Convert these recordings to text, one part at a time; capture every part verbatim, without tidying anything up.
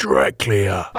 Dracula.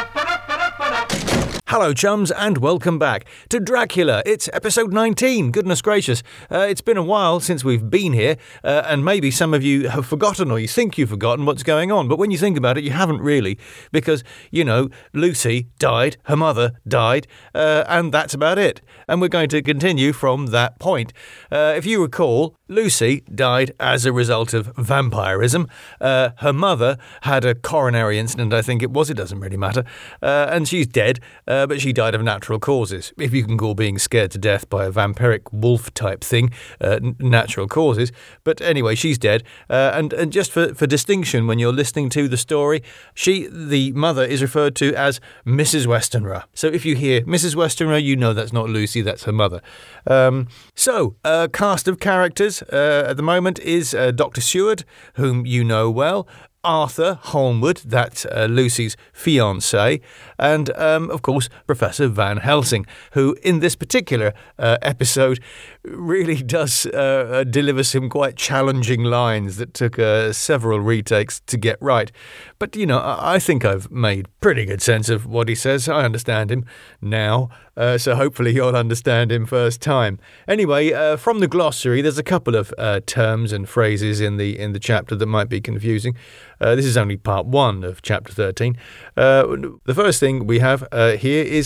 Hello, chums, and welcome back to Dracula. It's episode nineteen. Goodness gracious. Uh, it's been a while since we've been here, uh, and maybe some of you have forgotten, or you think you've forgotten what's going on. But when you think about it, you haven't really, because, you know, Lucy died, her mother died, uh, and that's about it. And we're going to continue from that point. Uh, if you recall, Lucy died as a result of vampirism. Uh, her mother had a coronary incident, I think it was. It doesn't really matter. Uh, and she's dead. Uh, but she died of natural causes, if you can call being scared to death by a vampiric wolf-type thing uh, n- natural causes. But anyway, she's dead. Uh, and, and just for, for distinction, when you're listening to the story, she, the mother, is referred to as Missus Westenra. So if you hear Missus Westenra, you know that's not Lucy, that's her mother. Um, so, uh, cast of characters uh, at the moment is uh, Doctor Seward, whom you know well, Arthur Holmwood, that's uh, Lucy's fiancé, and, um, of course, Professor Van Helsing, who, in this particular uh, episode, really does uh, deliver some quite challenging lines that took uh, several retakes to get right. But, you know, I-, I think I've made pretty good sense of what he says. I understand him now, uh, so hopefully you'll understand him first time. Anyway, uh, from the glossary, there's a couple of uh, terms and phrases in the in the chapter that might be confusing. Uh, this is only part one of chapter thirteen. Uh, the first thing we have uh, here is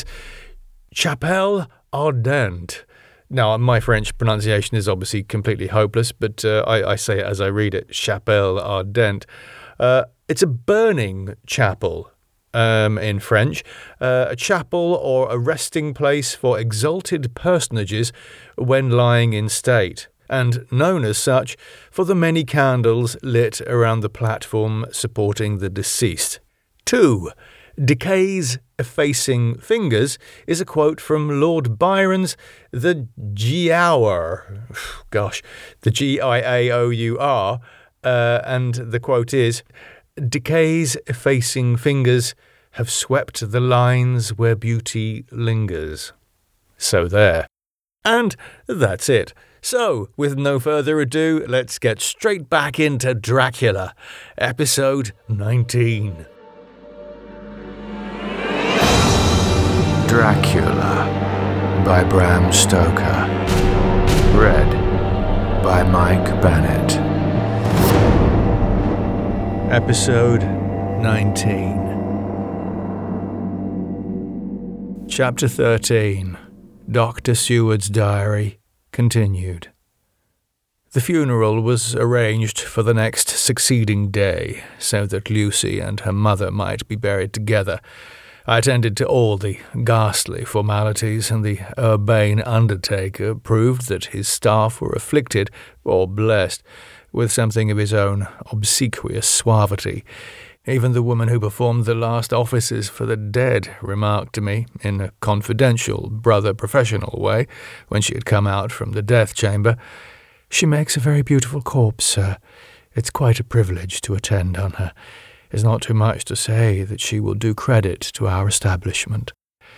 chapelle ardente. Now, my French pronunciation is obviously completely hopeless, but uh, I, I say it as I read it, chapelle ardente. Uh, it's a burning chapel um, in French, uh, a chapel or a resting place for exalted personages when lying in state, and known as such for the many candles lit around the platform supporting the deceased. Two, decay's effacing fingers is a quote from Lord Byron's The Giaour. Gosh, the G I A O U R. Uh, and the quote is, decay's effacing fingers have swept the lines where beauty lingers. So there. And that's it. So, with no further ado, let's get straight back into Dracula, episode nineteen. Dracula by Bram Stoker. Read by Mike Bennett. Episode nineteen. Chapter thirteen. Doctor Seward's Diary. Continued. The funeral was arranged for the next succeeding day, so that Lucy and her mother might be buried together. I attended to all the ghastly formalities, and the urbane undertaker proved that his staff were afflicted, or blessed, with something of his own obsequious suavity. Even the woman who performed the last offices for the dead remarked to me, in a confidential, brother-professional way, when she had come out from the death chamber, "She makes a very beautiful corpse, sir. It's quite a privilege to attend on her. It's not too much to say that she will do credit to our establishment."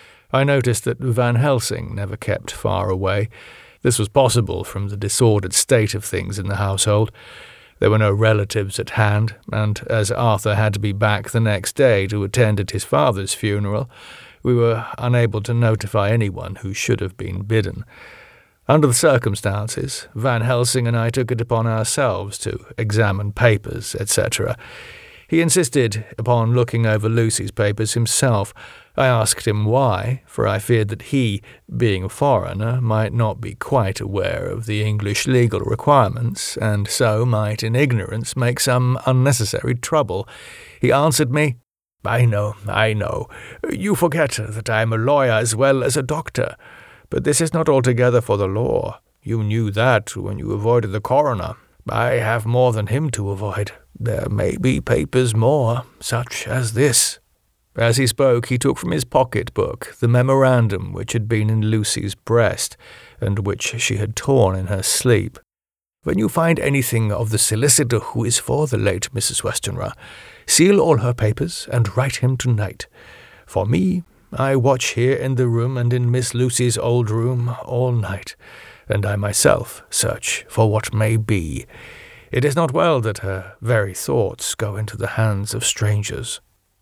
I noticed that Van Helsing never kept far away. This was possible from the disordered state of things in the household. There were no relatives at hand, and as Arthur had to be back the next day to attend at his father's funeral, we were unable to notify anyone who should have been bidden. Under the circumstances, Van Helsing and I took it upon ourselves to examine papers, et cetera. He insisted upon looking over Lucy's papers himself. I asked him why, for I feared that he, being a foreigner, might not be quite aware of the English legal requirements, and so might in ignorance make some unnecessary trouble. He answered me, "I know, I know. You forget that I am a lawyer as well as a doctor. But this is not altogether for the law. You knew that when you avoided the coroner. I have more than him to avoid. There may be papers more, such as this." As he spoke, he took from his pocket-book the memorandum which had been in Lucy's breast, and which she had torn in her sleep. "When you find anything of the solicitor who is for the late Missus Westenra, seal all her papers and write him tonight. For me, I watch here in the room and in Miss Lucy's old room all night, and I myself search for what may be. It is not well that her very thoughts go into the hands of strangers."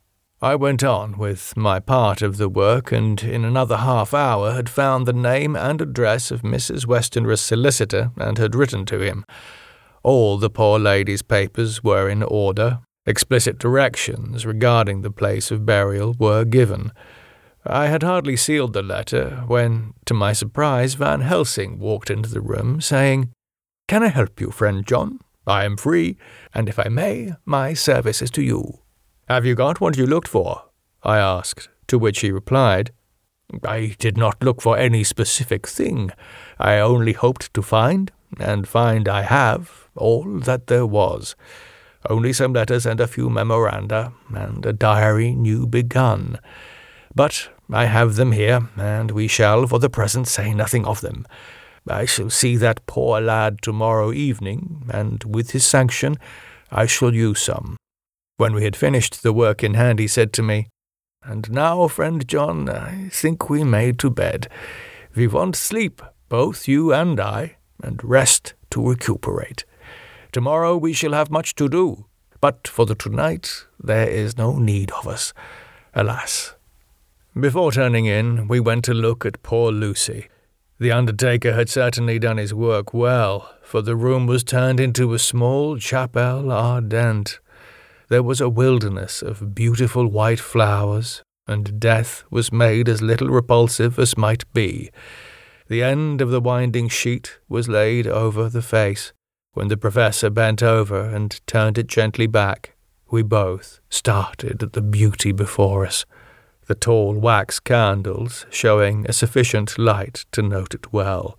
I went on with my part of the work, and in another half hour had found the name and address of Missus Westenra's solicitor and had written to him. All the poor lady's papers were in order. Explicit directions regarding the place of burial were given. I had hardly sealed the letter when, to my surprise, Van Helsing walked into the room, saying, "Can I help you, friend John? I am free, and if I may, my service is to you." "Have you got what you looked for?" I asked, to which he replied, "I did not look for any specific thing. I only hoped to find, and find I have, all that there was. Only some letters and a few memoranda, and a diary new begun. But I have them here, and we shall for the present say nothing of them. I shall see that poor lad tomorrow evening, and with his sanction I shall use some." When we had finished the work in hand, he said to me, "And now, friend John, I think we may to bed. We want sleep, both you and I, and rest to recuperate. Tomorrow we shall have much to do, but for the tonight there is no need of us, alas." Before turning in, we went to look at poor Lucy. The undertaker had certainly done his work well, for the room was turned into a small chapelle ardente. There was a wilderness of beautiful white flowers, and death was made as little repulsive as might be. The end of the winding sheet was laid over the face. When the professor bent over and turned it gently back, we both started at the beauty before us, the tall wax candles showing a sufficient light to note it well.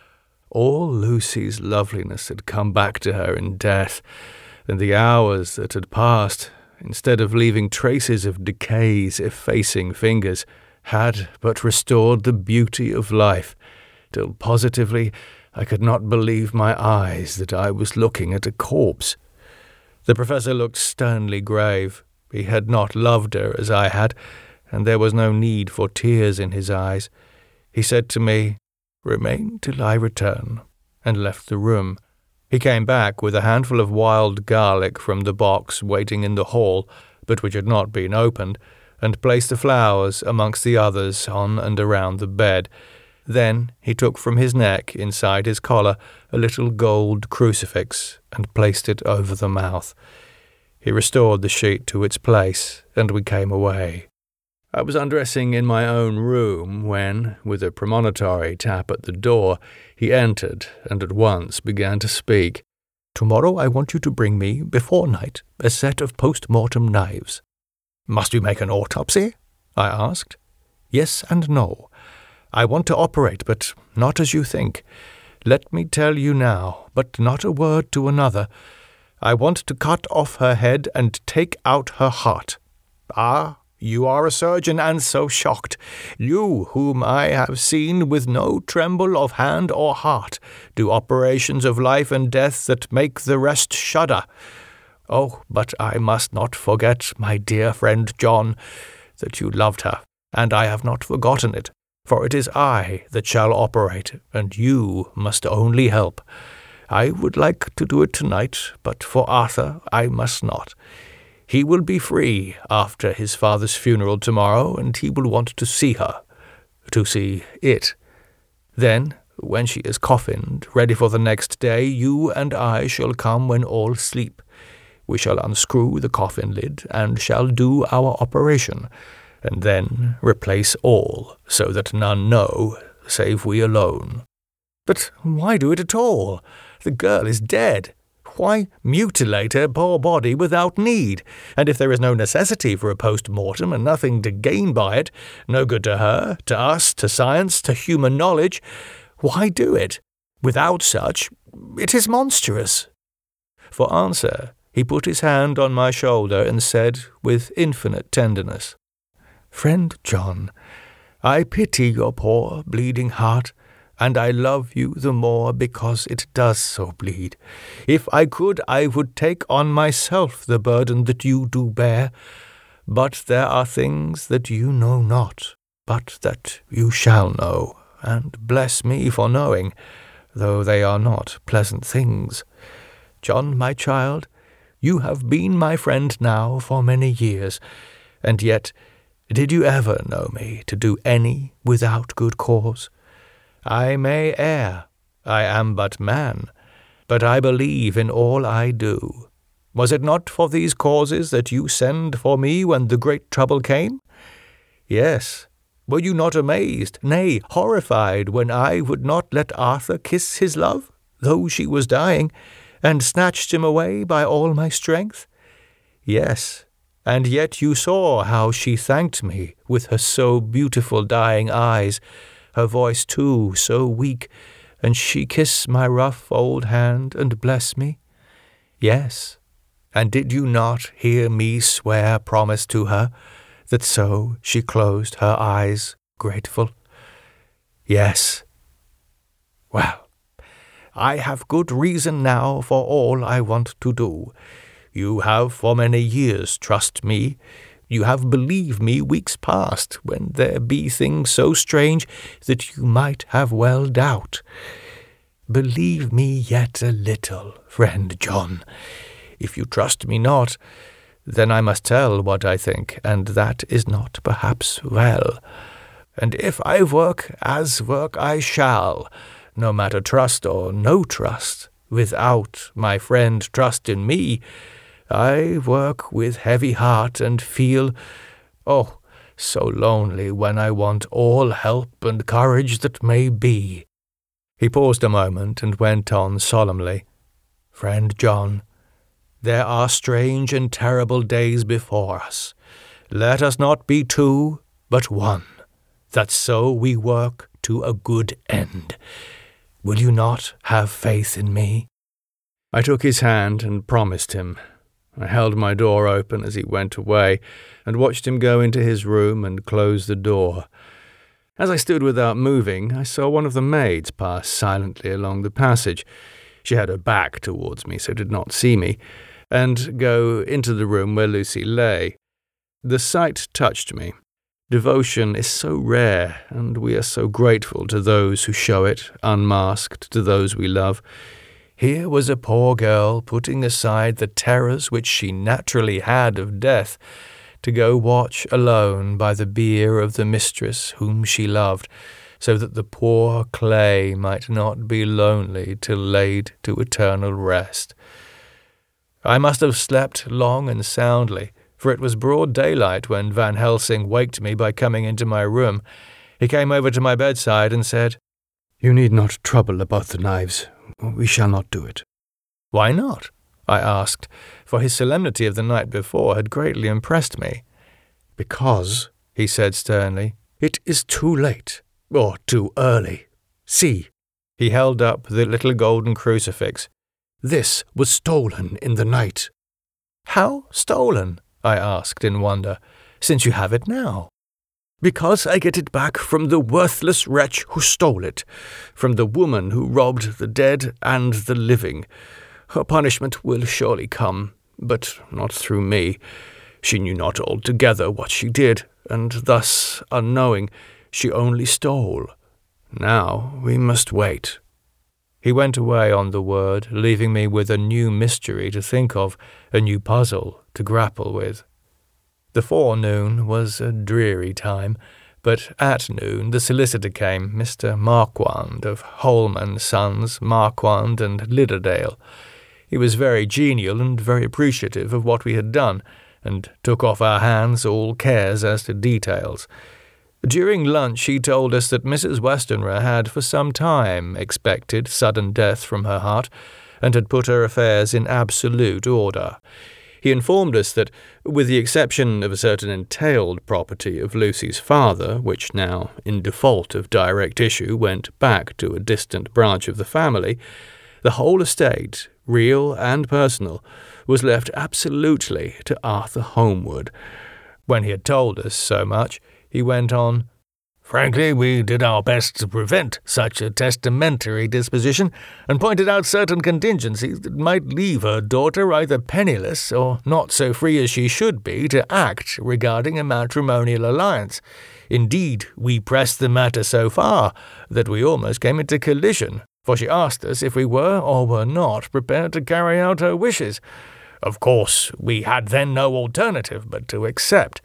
All Lucy's loveliness had come back to her in death, and the hours that had passed, instead of leaving traces of decay's effacing fingers, had but restored the beauty of life, till positively I could not believe my eyes that I was looking at a corpse. The professor looked sternly grave. He had not loved her as I had, and there was no need for tears in his eyes. He said to me, "Remain till I return," and left the room. He came back with a handful of wild garlic from the box waiting in the hall, but which had not been opened, and placed the flowers amongst the others on and around the bed. Then he took from his neck, inside his collar, a little gold crucifix, and placed it over the mouth. He restored the sheet to its place, and we came away. I was undressing in my own room when, with a premonitory tap at the door, he entered and at once began to speak. "Tomorrow I want you to bring me, before night, a set of post-mortem knives." "Must you make an autopsy?" I asked. "Yes and no. I want to operate, but not as you think. Let me tell you now, but not a word to another. I want to cut off her head and take out her heart." "Ah, you are a surgeon, and so shocked. You, whom I have seen with no tremble of hand or heart, do operations of life and death that make the rest shudder. Oh, but I must not forget, my dear friend John, that you loved her, and I have not forgotten it, for it is I that shall operate, and you must only help. I would like to do it tonight, but for Arthur I must not. He will be free after his father's funeral tomorrow, and he will want to see her, to see it. Then, when she is coffined, ready for the next day, you and I shall come when all sleep. We shall unscrew the coffin lid, and shall do our operation, and then replace all, so that none know, save we alone." "But why do it at all? The girl is dead. Why mutilate her poor body without need? And if there is no necessity for a post-mortem and nothing to gain by it, no good to her, to us, to science, to human knowledge, why do it? Without such, it is monstrous." For answer, he put his hand on my shoulder and said with infinite tenderness, "Friend John, I pity your poor bleeding heart, and I love you the more because it does so bleed. If I could, I would take on myself the burden that you do bear. But there are things that you know not, but that you shall know, and bless me for knowing, though they are not pleasant things. John, my child, you have been my friend now for many years, And yet, did you ever know me to do any without good cause? I may err, I am but man, but I believe in all I do. Was it not for these causes that you sent for me when the great trouble came? Yes. Were you not amazed, nay, horrified, when I would not let Arthur kiss his love, though she was dying, and snatched him away by all my strength? Yes, and yet you saw how she thanked me with her so beautiful dying eyes, her voice too so weak, and she kissed my rough old hand and bless me? Yes, and did you not hear me swear promise to her, that so she closed her eyes grateful? Yes. Well, I have good reason now for all I want to do. You have for many years trust me. You have believed me weeks past, when there be things so strange that you might have well doubt. Believe me yet a little, friend John. If you trust me not, then I must tell what I think, and that is not perhaps well. And if I work as work I shall, no matter trust or no trust, without my friend trust in me, I work with heavy heart and feel, oh, so lonely when I want all help and courage that may be. He paused a moment and went on solemnly. Friend John, there are strange and terrible days before us. Let us not be two, but one, that so we work to a good end. Will you not have faith in me? I took his hand and promised him. I held my door open as he went away, and watched him go into his room and close the door. As I stood without moving, I saw one of the maids pass silently along the passage. She had her back towards me, so did not see me, and go into the room where Lucy lay. The sight touched me. Devotion is so rare, and we are so grateful to those who show it, unmasked, to those we love. Here was a poor girl putting aside the terrors which she naturally had of death, to go watch alone by the bier of the mistress whom she loved, so that the poor clay might not be lonely till laid to eternal rest. I must have slept long and soundly, for it was broad daylight when Van Helsing waked me by coming into my room. He came over to my bedside and said, "You need not trouble about the knives. We shall not do it." "Why not?" I asked, for his solemnity of the night before had greatly impressed me. "Because," he said sternly, "it is too late, or too early. See." He held up the little golden crucifix. "This was stolen in the night." "How stolen?" I asked in wonder, "since you have it now?" "Because I get it back from the worthless wretch who stole it, from the woman who robbed the dead and the living. Her punishment will surely come, but not through me. She knew not altogether what she did, and thus, unknowing, she only stole. Now we must wait." He went away on the word, leaving me with a new mystery to think of, a new puzzle to grapple with. The forenoon was a dreary time, but at noon the solicitor came, Mister Marquand of Holman Sons, Marquand and Lidderdale. He was very genial and very appreciative of what we had done, and took off our hands all cares as to details. During lunch he told us that Missus Westenra had for some time expected sudden death from her heart, and had put her affairs in absolute order. He informed us that, with the exception of a certain entailed property of Lucy's father, which now, in default of direct issue, went back to a distant branch of the family, the whole estate, real and personal, was left absolutely to Arthur Holmwood. When he had told us so much, he went on, "Frankly, we did our best to prevent such a testamentary disposition, and pointed out certain contingencies that might leave her daughter either penniless or not so free as she should be to act regarding a matrimonial alliance. Indeed, we pressed the matter so far that we almost came into collision, for she asked us if we were or were not prepared to carry out her wishes. Of course, we had then no alternative but to accept.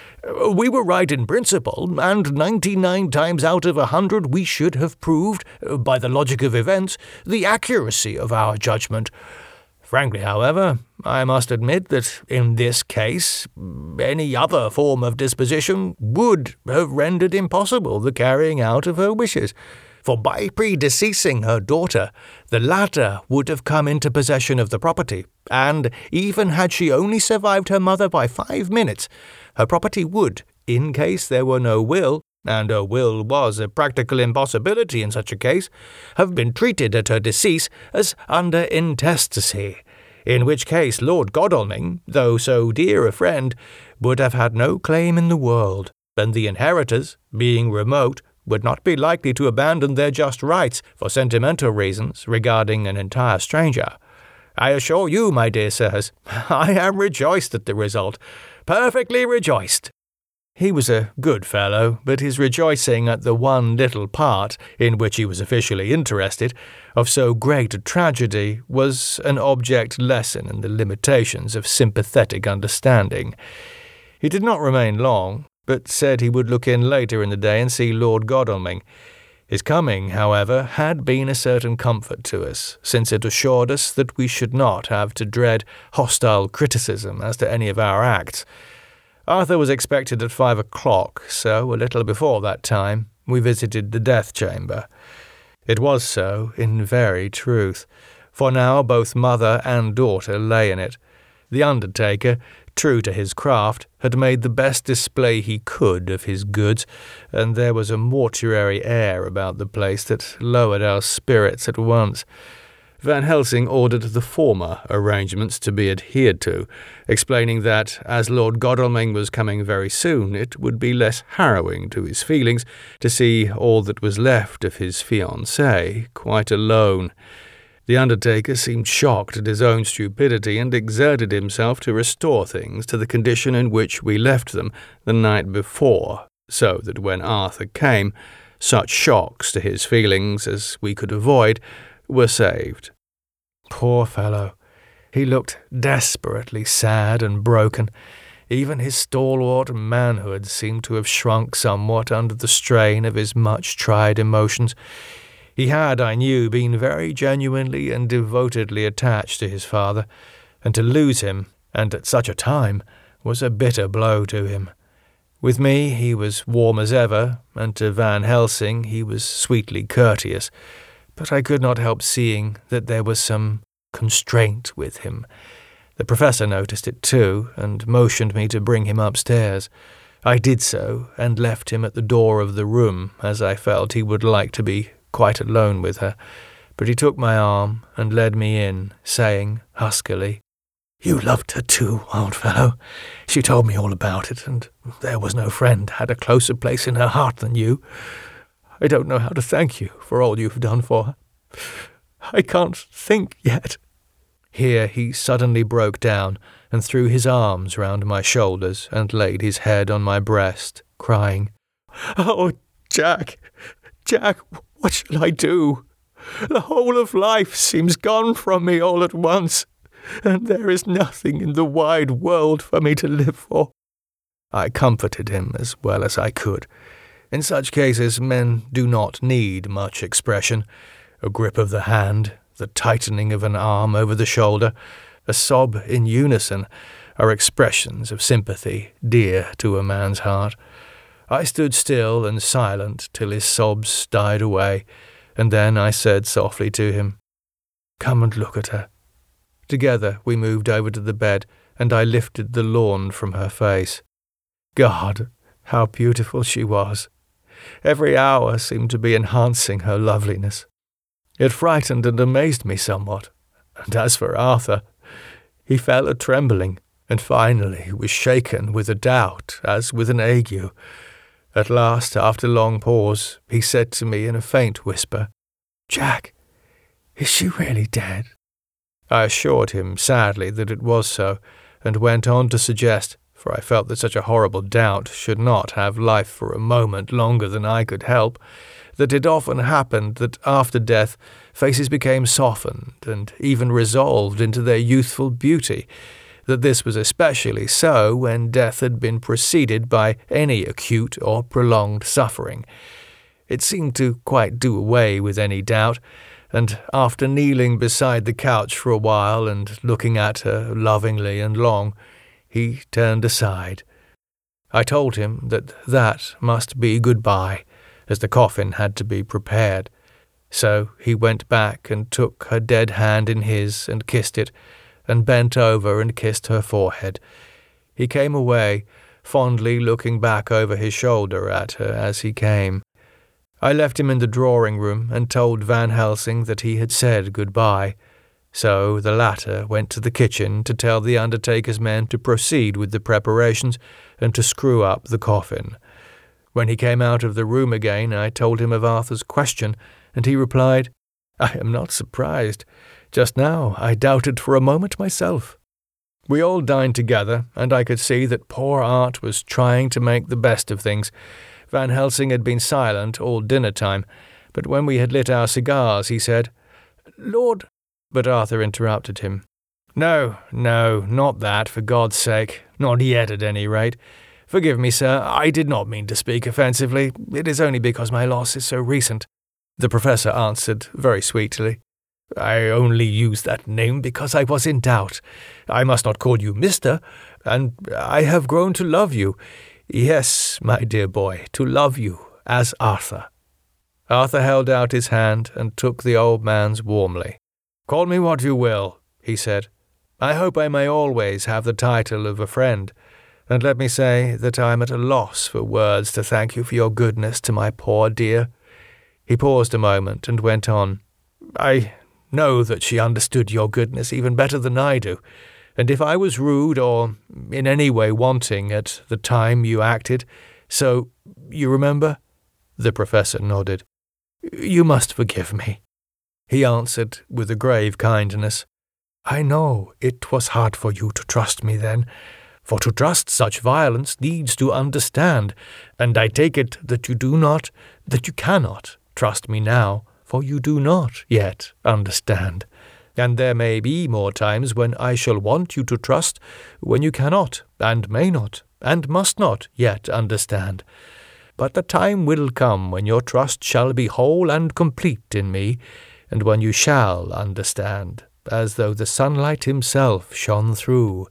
We were right in principle, and ninety-nine times out of a hundred we should have proved, by the logic of events, the accuracy of our judgment. Frankly, however, I must admit that in this case, any other form of disposition would have rendered impossible the carrying out of her wishes. For by predeceasing her daughter, the latter would have come into possession of the property, and even had she only survived her mother by five minutes, her property would, in case there were no will, and a will was a practical impossibility in such a case, have been treated at her decease as under intestacy, in which case Lord Godalming, though so dear a friend, would have had no claim in the world, and the inheritors, being remote, would not be likely to abandon their just rights for sentimental reasons regarding an entire stranger. I assure you, my dear sirs, I am rejoiced at the result, perfectly rejoiced." He was a good fellow, but his rejoicing at the one little part, in which he was officially interested, of so great a tragedy was an object lesson in the limitations of sympathetic understanding. He did not remain long, but said he would look in later in the day and see Lord Godalming. His coming, however, had been a certain comfort to us, since it assured us that we should not have to dread hostile criticism as to any of our acts. Arthur was expected at five o'clock, so a little before that time we visited the death chamber. It was so, in very truth, for now both mother and daughter lay in it. The undertaker, true to his craft, had made the best display he could of his goods, and there was a mortuary air about the place that lowered our spirits at once. Van Helsing ordered the former arrangements to be adhered to, explaining that, as Lord Godalming was coming very soon, it would be less harrowing to his feelings to see all that was left of his fiancée quite alone. The undertaker seemed shocked at his own stupidity and exerted himself to restore things to the condition in which we left them the night before, so that when Arthur came, such shocks to his feelings as we could avoid were saved. Poor fellow! He looked desperately sad and broken. Even his stalwart manhood seemed to have shrunk somewhat under the strain of his much-tried emotions. He had, I knew, been very genuinely and devotedly attached to his father, and to lose him, and at such a time, was a bitter blow to him. With me he was warm as ever, and to Van Helsing he was sweetly courteous, but I could not help seeing that there was some constraint with him. The professor noticed it too, and motioned me to bring him upstairs. I did so, and left him at the door of the room, as I felt he would like to be quite alone with her, but he took my arm and led me in, saying huskily, "You loved her too, old fellow. She told me all about it, and there was no friend had a closer place in her heart than you. I don't know how to thank you for all you've done for her. I can't think yet." Here he suddenly broke down and threw his arms round my shoulders and laid his head on my breast, crying, "Oh, Jack, Jack, what shall I do? The whole of life seems gone from me all at once, and there is nothing in the wide world for me to live for." I comforted him as well as I could. In such cases men do not need much expression. A grip of the hand, the tightening of an arm over the shoulder, a sob in unison, are expressions of sympathy dear to a man's heart. I stood still and silent till his sobs died away, and then I said softly to him, "Come and look at her." Together we moved over to the bed, and I lifted the lawn from her face. God, how beautiful she was! Every hour seemed to be enhancing her loveliness. It frightened and amazed me somewhat, and as for Arthur, he fell a trembling, and finally was shaken with a doubt as with an ague. At last, after long pause, he said to me in a faint whisper, "Jack, is she really dead?" I assured him sadly that it was so, and went on to suggest, for I felt that such a horrible doubt should not have life for a moment longer than I could help, that it often happened that after death faces became softened and even resolved into their youthful beauty, that this was especially so when death had been preceded by any acute or prolonged suffering. It seemed to quite do away with any doubt, and after kneeling beside the couch for a while and looking at her lovingly and long, he turned aside. I told him that that must be goodbye, as the coffin had to be prepared. So he went back and took her dead hand in his and kissed it, and bent over and kissed her forehead. He came away, fondly looking back over his shoulder at her as he came. I left him in the drawing-room and told Van Helsing that he had said goodbye. So the latter went to the kitchen to tell the undertaker's men to proceed with the preparations and to screw up the coffin. When he came out of the room again, I told him of Arthur's question, and he replied, "I am not surprised. Just now I doubted for a moment myself." We all dined together, and I could see that poor Art was trying to make the best of things. Van Helsing had been silent all dinner-time, but when we had lit our cigars, he said, "Lord—" But Arthur interrupted him. "No, no, not that, for God's sake. Not yet, at any rate. Forgive me, sir, I did not mean to speak offensively. It is only because my loss is so recent." The Professor answered very sweetly, "I only used that name because I was in doubt. I must not call you Mister, and I have grown to love you. Yes, my dear boy, to love you as Arthur." Arthur held out his hand and took the old man's warmly. "Call me what you will," he said. "I hope I may always have the title of a friend, and let me say that I am at a loss for words to thank you for your goodness to my poor dear." He paused a moment and went on, "I know that she understood your goodness even better than I do, and if I was rude or in any way wanting at the time you acted, so, you remember?" The Professor nodded. "You must forgive me," he answered with a grave kindness. "I know it was hard for you to trust me then, for to trust such violence needs to understand, and I take it that you do not, that you cannot trust me now, for you do not yet understand. And there may be more times when I shall want you to trust, when you cannot, and may not, and must not yet understand. But the time will come when your trust shall be whole and complete in me, and when you shall understand, as though the sunlight himself shone through.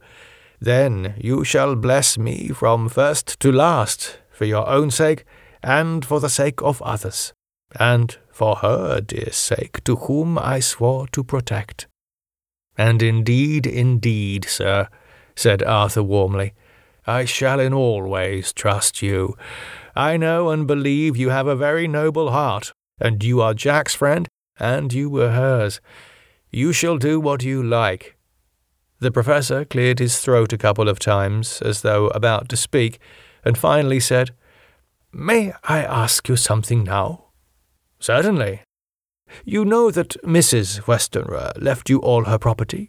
Then you shall bless me from first to last, for your own sake, and for the sake of others, and for her dear sake, to whom I swore to protect." "And indeed, indeed, sir," said Arthur warmly, "I shall in all ways trust you. I know and believe you have a very noble heart, and you are Jack's friend, and you were hers. You shall do what you like." The Professor cleared his throat a couple of times, as though about to speak, and finally said, "May I ask you something now?" "Certainly." "You know that Missus Westenra left you all her property?"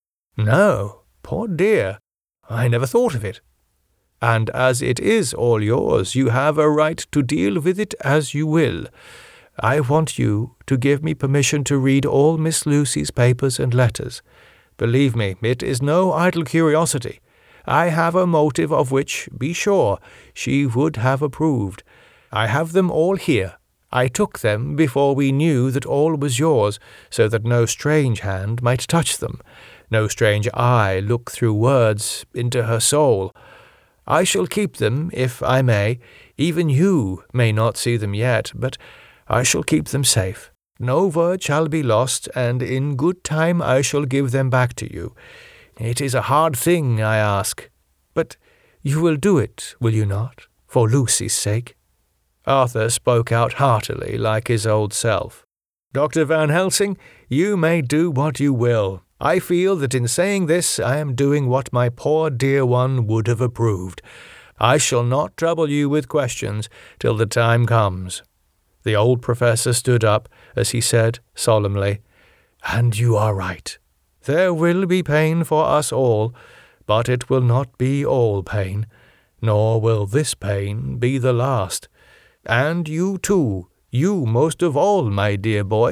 "No, poor dear, I never thought of it." "And as it is all yours, you have a right to deal with it as you will. I want you to give me permission to read all Miss Lucy's papers and letters. Believe me, it is no idle curiosity. I have a motive of which, be sure, she would have approved. I have them all here. I took them before we knew that all was yours, so that no strange hand might touch them, no strange eye look through words into her soul. I shall keep them, if I may. Even you may not see them yet, but I shall keep them safe. No word shall be lost, and in good time I shall give them back to you. It is a hard thing, I ask, but you will do it, will you not, for Lucy's sake?" Arthur spoke out heartily like his old self. "Doctor Van Helsing, you may do what you will. I feel that in saying this I am doing what my poor dear one would have approved. I shall not trouble you with questions till the time comes." The old Professor stood up as he said solemnly, "And you are right. There will be pain for us all, but it will not be all pain, nor will this pain be the last. And you too, you most of all, my dear boy,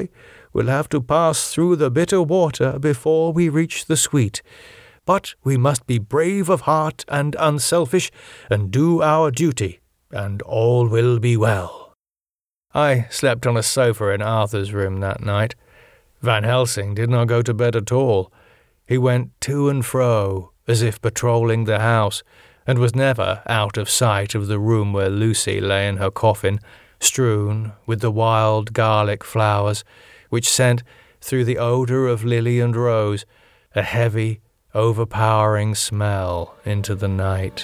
we'll have to pass through the bitter water before we reach the sweet. But we must be brave of heart and unselfish, and do our duty, and all will be well." I slept on a sofa in Arthur's room that night. Van Helsing did not go to bed at all. He went to and fro, as if patrolling the house, and was never out of sight of the room where Lucy lay in her coffin, strewn with the wild garlic flowers, which sent, through the odour of lily and rose, a heavy, overpowering smell into the night.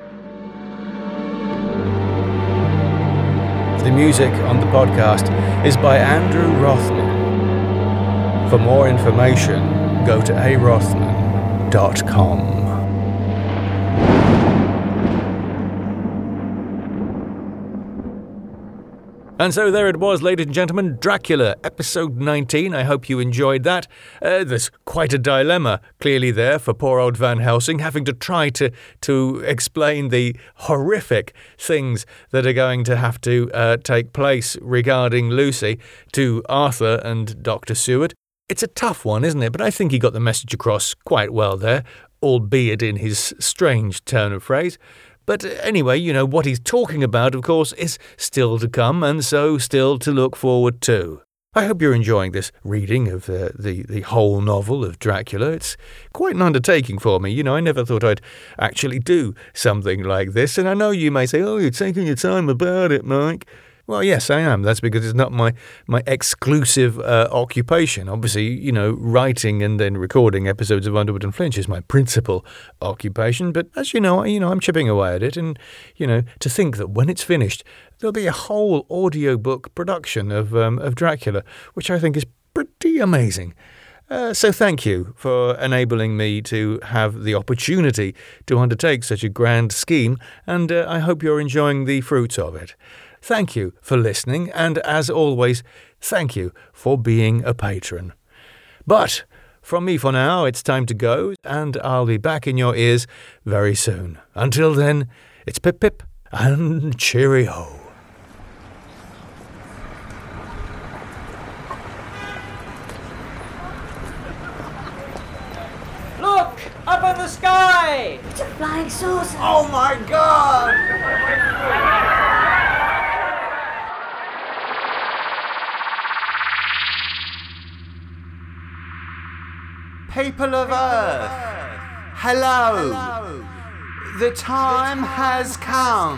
The music on the podcast is by Andrew Rothman. For more information, go to a rothman dot com. And so there it was, ladies and gentlemen, Dracula, episode nineteen. I hope you enjoyed that. Uh, there's quite a dilemma, clearly, there for poor old Van Helsing, having to try to, to explain the horrific things that are going to have to uh, take place regarding Lucy to Arthur and Doctor Seward. It's a tough one, isn't it? But I think he got the message across quite well there, albeit in his strange turn of phrase. But anyway, you know, what he's talking about, of course, is still to come, and so still to look forward to. I hope you're enjoying this reading of uh, the, the whole novel of Dracula. It's quite an undertaking for me. You know, I never thought I'd actually do something like this, and I know you may say, "Oh, you're taking your time about it, Mike." Well, yes, I am. That's because it's not my, my exclusive uh, occupation. Obviously, you know, writing and then recording episodes of Underwood and Flinch is my principal occupation. But as you know, you know, I'm chipping away at it. And, you know, to think that when it's finished, there'll be a whole audiobook production of um, of Dracula, which I think is pretty amazing. Uh, so thank you for enabling me to have the opportunity to undertake such a grand scheme. And uh, I hope you're enjoying the fruits of it. Thank you for listening, and as always, thank you for being a patron. But from me for now, it's time to go, and I'll be back in your ears very soon. Until then, it's pip pip and cheerio. Look! Up in the sky! It's a flying saucer. Oh my god! People of Earth, hello. hello. The time has come.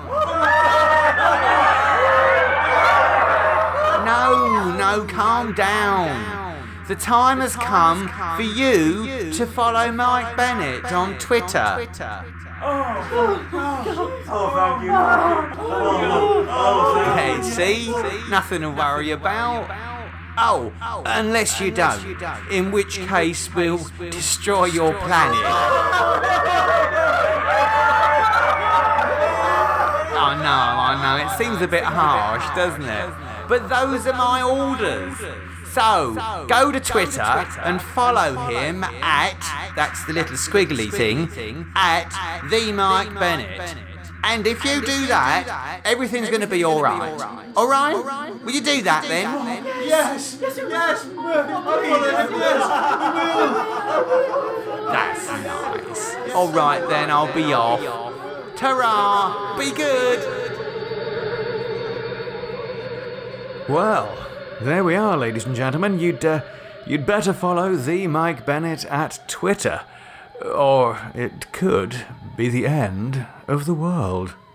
No, no, calm down. The time has come for you to follow Mike Bennett on Twitter. Okay, see? Nothing to worry about. Oh, unless you don't, in which case we'll destroy your planet. I know, I know, it seems a bit harsh, doesn't it? But those are my orders. So, go to Twitter and follow him at, that's the little squiggly thing, at the Mike Bennett. And if you do that, everything's going to be all right. All right? Will you do that then? Yes. Yes, it yes. That's nice. All right then, I'll be off. Ta-ra! Be good. Well, there we are, ladies and gentlemen. You'd uh, you'd better follow the Mike Bennett at Twitter, or it could be the end of the world.